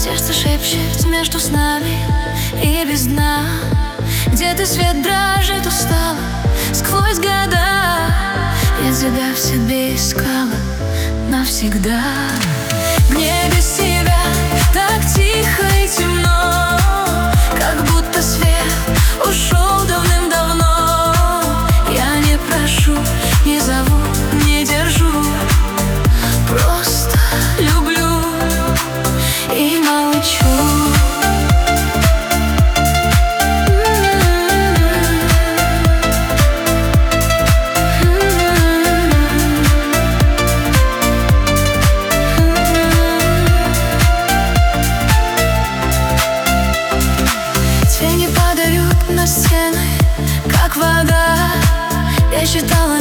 Сердце шепчет между снами и без дна. Где-то свет дрожит устало сквозь года. Я тебя в себе искала навсегда. Мне без тебя так тихо и темно, как будто свет ушел давным-давно. Я не прошу, не зову, не держу, просто люблю и молчу. Тени падают на стены, как вода. Я считала